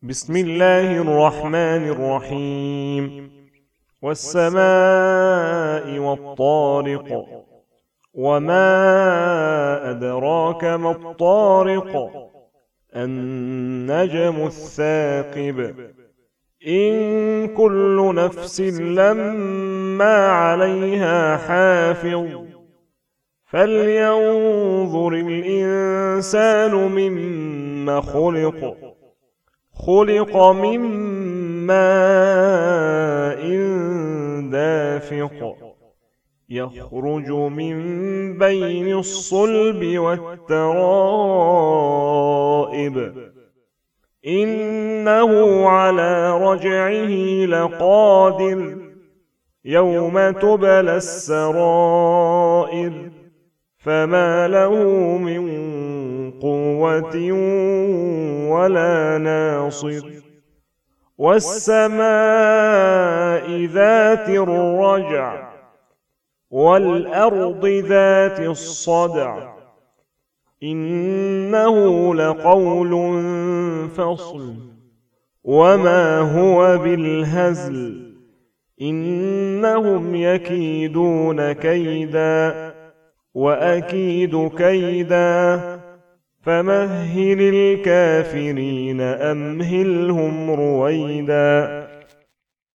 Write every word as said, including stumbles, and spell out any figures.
بسم الله الرحمن الرحيم. والسماء والطارق، وما أدراك ما الطارق، النجم الثاقب. إن كل نفس لما عليها حافظ، فلينظر الإنسان مما خلق خلق من ماء دافق، يخرج من بين الصلب والترائب، إنه على رجعه لقادر، يوم تبلى السرائر، فما له من قوة ولا ناصر. والسماء ذات الرجع، والأرض ذات الصدع، إنه لقول فصل، وما هو بالهزل، إنهم يكيدون كيدا وأكيد كيدا، فمهل الكافرين أمهلهم رويدا.